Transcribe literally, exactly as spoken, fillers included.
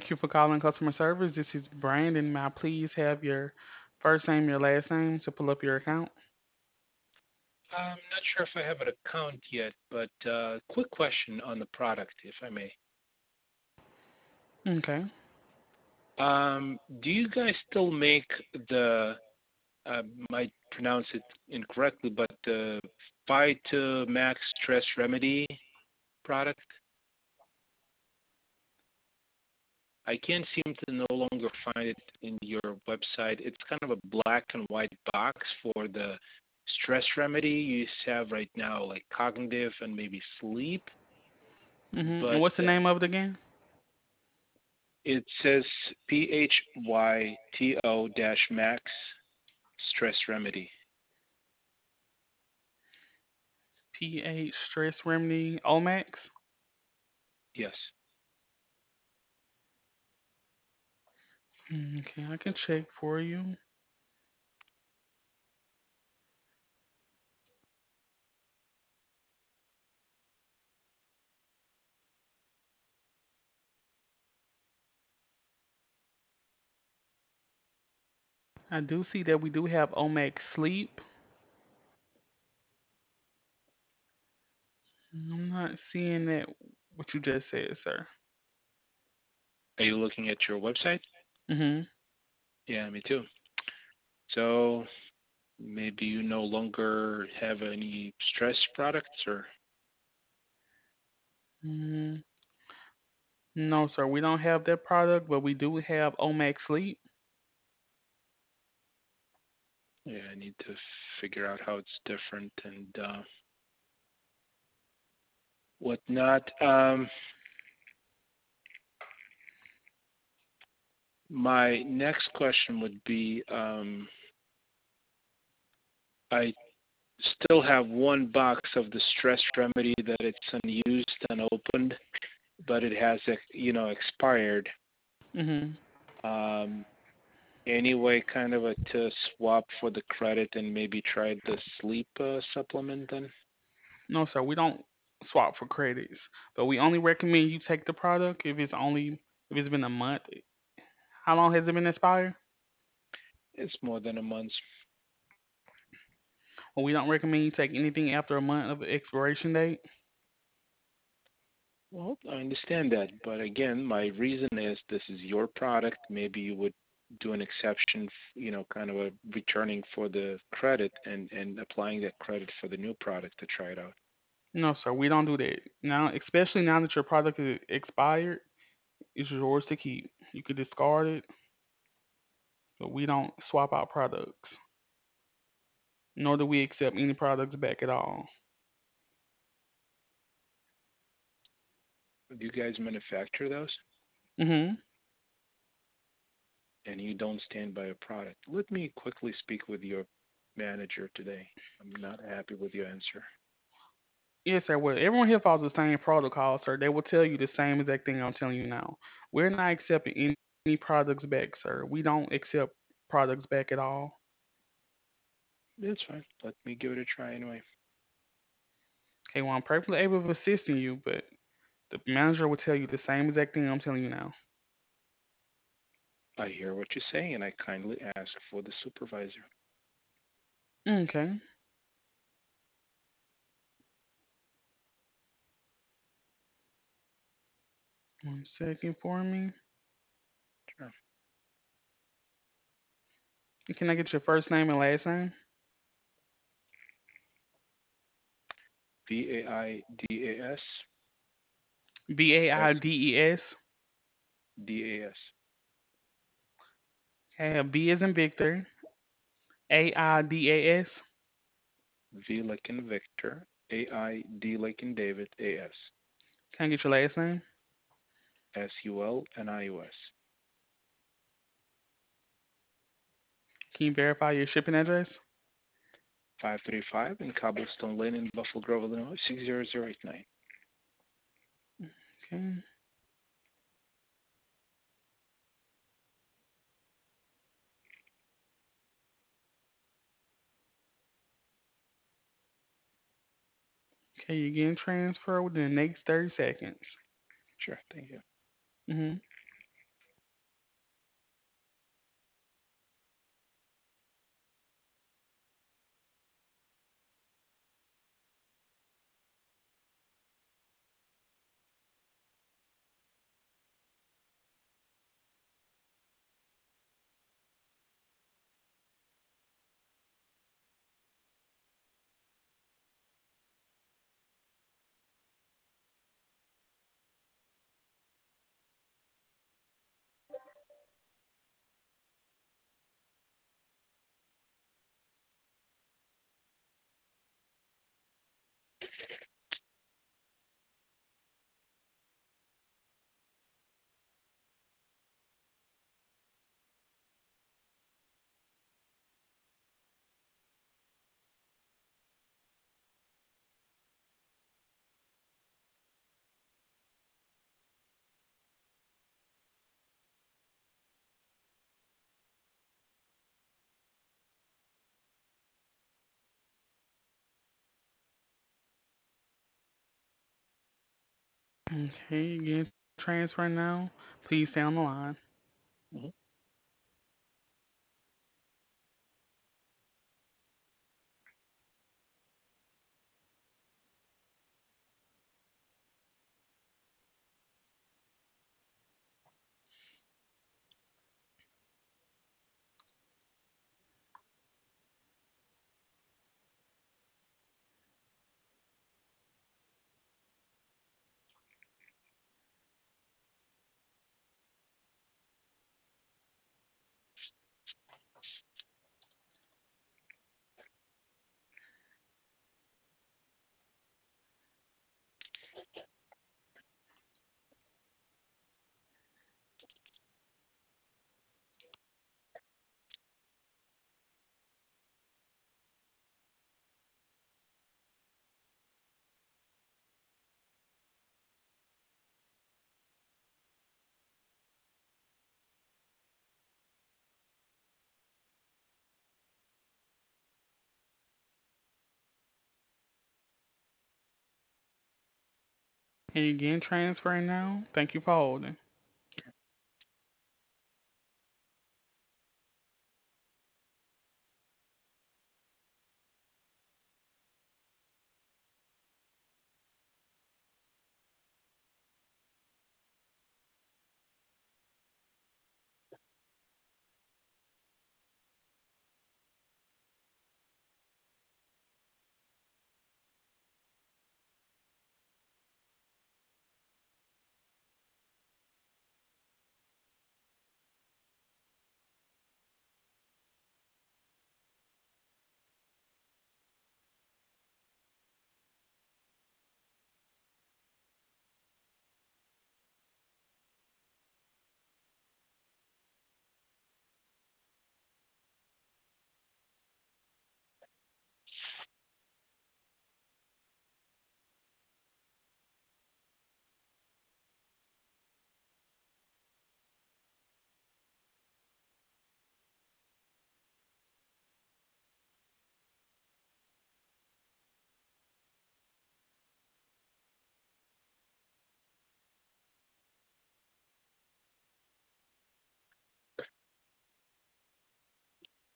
Thank you for calling customer service. This is Brandon. May I please have your first name, your last name to pull up your account? I'm not sure if I have an account yet, but uh, quick question on the product, if I may. Okay. Um, do you guys still make the, I might pronounce it incorrectly, but the Max Stress Remedy product? I can't seem to no longer find it in your website. It's kind of a black and white box for the stress remedy you have right now, like cognitive and maybe sleep, Mhm. And but what's the uh, name of it again? it says P H Y T O dash max stress remedy. P H Stress Remedy Omax. Yes. Mm, okay, I can check for you. I do see that we do have Omax Sleep. I'm not seeing that what you just said, sir. Are you looking at your website? Mhm. Yeah, me too. So maybe you no longer have any stress products, or Mm, no, sir. We don't have that product, but we do have Omax Sleep. yeah, I need to figure out how it's different and uh, whatnot. Um, my next question would be, um, I still have one box of the stress remedy that it's unused and opened, but it has, you know, expired. Mhm. Um, anyway, kind of a to swap for the credit and maybe try the sleep uh, supplement then. No, sir. We don't swap for credits, but we only recommend you take the product if it's only if it's been a month. How long has it been expired? It's more than a month. Well, we don't recommend you take anything after a month of the expiration date. Well, I understand that, but again, my reason is this is your product. Maybe you would do an exception, you know, kind of a returning for the credit and and applying that credit for the new product to try it out. No, sir. We don't do that now. Especially now that your product is expired, it's yours to keep. You could discard it, but we don't swap out products, nor do we accept any products back at all. Do you guys manufacture those? Mhm. And you don't stand by a product. Let me quickly speak with your manager today. I'm not happy with your answer. Yes, sir. Well, everyone here follows the same protocol, sir. They will tell you the same exact thing I'm telling you now. We're not accepting any, any products back, sir. We don't accept products back at all. That's fine. Let me give it a try anyway. Okay, well, I'm perfectly able of assisting you, but the manager will tell you the same exact thing I'm telling you now. I hear what you're saying, and I kindly ask for the supervisor. Okay. One second for me. Sure. Can I get your first name and last name? V A I D A S B A S I D E S. D A S. Okay, B is in Victor. A I D A S. V like in Victor. A I D like in David. A S. Can I get your last name? S U L N I U S. Can you verify your shipping address? five three five in Cobblestone Lane in Buffalo Grove, Illinois, six zero zero eight nine. Okay. Okay, you're getting transferred within the next thirty seconds. Sure, thank you. Mm-hmm. Okay, again, transfer now. Please stay on the line. Mhm. And again, transferring now. Thank you for holding.